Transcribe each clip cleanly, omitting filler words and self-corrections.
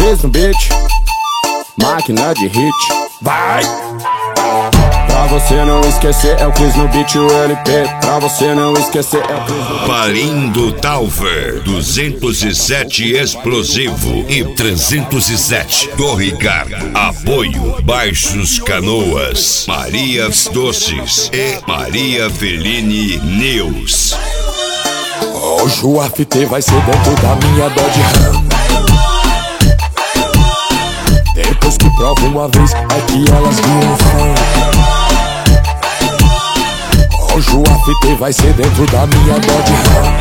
Cris no beat, máquina de hit. Vai! Pra você não esquecer, é o Cris no beat, o LP. Pra você não esquecer, é o Cris no beat. Parindo Talver 207 explosivo e 307 do Ricardo. Apoio Baixos Canoas, Marias Doces e Maria Feline News. Hoje o AFT vai ser dentro da minha Dodge Ram. Depois que provo uma vez é que elas viram fã. Hoje o AFT vai ser dentro da minha Dodge Ram.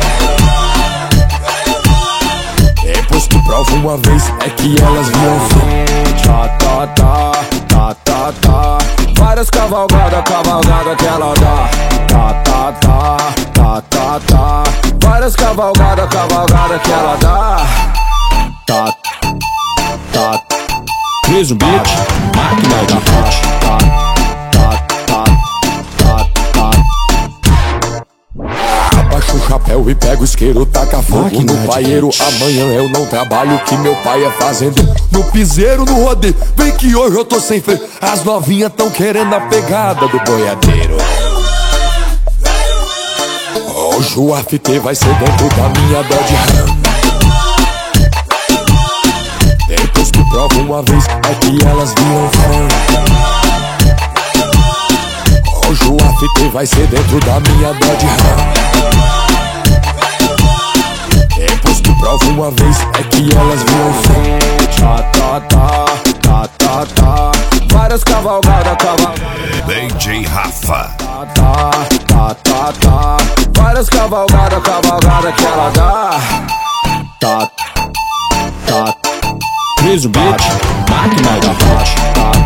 Depois que provo uma vez é que elas viram fã. Tá, tá, tá, tá, tá, tá. Várias cavalgadas, cavalgada que ela dá. Tá, tá, tá, tá, tá, tá. Várias cavalgadas, cavalgada que ela dá. Tá, tá. Cris no beat, máquina de hit. Tá, tá, tá, tá, tá. Abaixa o chapéu e pega o isqueiro, taca fogo Máquina no de paieiro. hit. Amanhã eu não trabalho, que meu pai é fazendeiro. No piseiro, no rodeio, vem que hoje eu tô sem freio. As novinhas tão querendo a pegada do boiadeiro. Hoje o AFT vai ser dentro da minha Dodge Ram. Depois que provo uma vez é que elas viram fã. Hoje o AFT vai ser dentro da minha Dodge Ram. Depois que provo uma vez é que elas viram fã. Tá, tá, tá, tá, tá, tá. Várias cavalgadas, cavalgada. DJ Rafa. Tá, tá, tá, tá, tá. Várias cavalgadas, cavalgada que ela dá. Tá, tá. Cris no beat, máquina de hit. Tá,